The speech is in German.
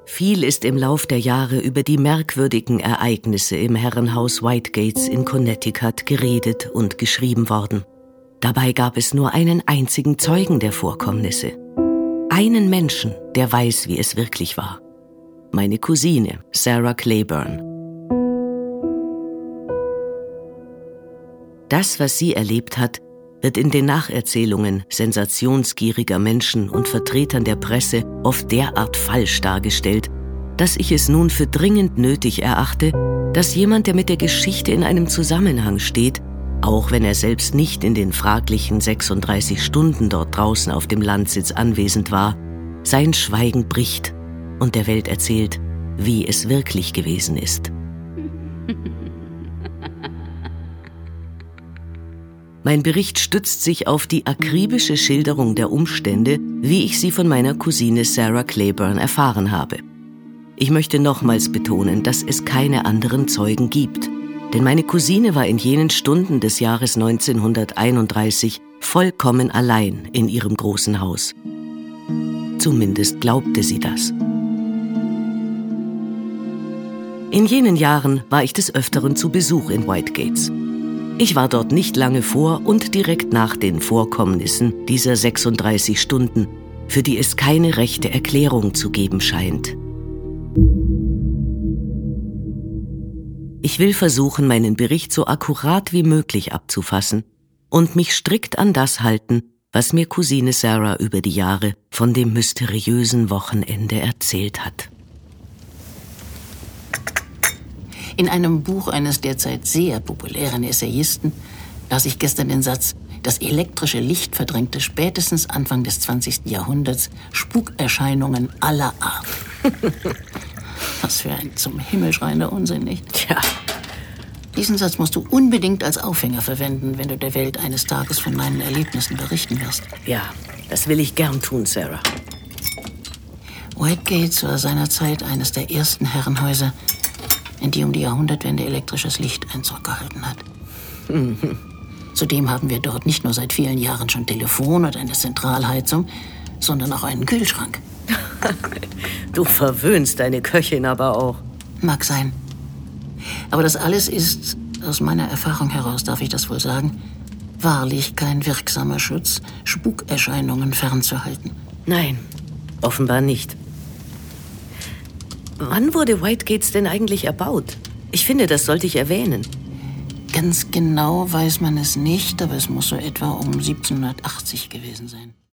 Viel ist im Lauf der Jahre über die merkwürdigen Ereignisse im Herrenhaus Whitegates in Connecticut geredet und geschrieben worden. Dabei gab es nur einen einzigen Zeugen der Vorkommnisse. Einen Menschen, der weiß, wie es wirklich war. Meine Cousine, Sarah Claiborne. Das, was sie erlebt hat, wird in den Nacherzählungen sensationsgieriger Menschen und Vertretern der Presse oft derart falsch dargestellt, dass ich es nun für dringend nötig erachte, dass jemand, der mit der Geschichte in einem Zusammenhang steht, auch wenn er selbst nicht in den fraglichen 36 Stunden dort draußen auf dem Landsitz anwesend war, sein Schweigen bricht und der Welt erzählt, wie es wirklich gewesen ist. Mein Bericht stützt sich auf die akribische Schilderung der Umstände, wie ich sie von meiner Cousine Sarah Claiborne erfahren habe. Ich möchte nochmals betonen, dass es keine anderen Zeugen gibt. Denn meine Cousine war in jenen Stunden des Jahres 1931 vollkommen allein in ihrem großen Haus. Zumindest glaubte sie das. In jenen Jahren war ich des Öfteren zu Besuch in Whitegates. Ich war dort nicht lange vor und direkt nach den Vorkommnissen dieser 36 Stunden, für die es keine rechte Erklärung zu geben scheint. Ich will versuchen, meinen Bericht so akkurat wie möglich abzufassen und mich strikt an das halten, was mir Cousine Sarah über die Jahre von dem mysteriösen Wochenende erzählt hat. In einem Buch eines derzeit sehr populären Essayisten las ich gestern den Satz: Das elektrische Licht verdrängte spätestens Anfang des 20. Jahrhunderts Spukerscheinungen aller Art. Was für ein zum Himmel schreiender Unsinn, nicht? Tja. Diesen Satz musst du unbedingt als Aufhänger verwenden, wenn du der Welt eines Tages von deinen Erlebnissen berichten wirst. Ja, das will ich gern tun, Sarah. Whitegates war seinerzeit eines der ersten Herrenhäuser, in die um die Jahrhundertwende elektrisches Licht Einzug gehalten hat. Zudem haben wir dort nicht nur seit vielen Jahren schon Telefon und eine Zentralheizung, sondern auch einen Kühlschrank. Du verwöhnst deine Köchin aber auch. Mag sein. Aber das alles ist, aus meiner Erfahrung heraus darf ich das wohl sagen, wahrlich kein wirksamer Schutz, Spukerscheinungen fernzuhalten. Nein, offenbar nicht. Wann wurde Whitegates denn eigentlich erbaut? Ich finde, das sollte ich erwähnen. Ganz genau weiß man es nicht, aber es muss so etwa um 1780 gewesen sein.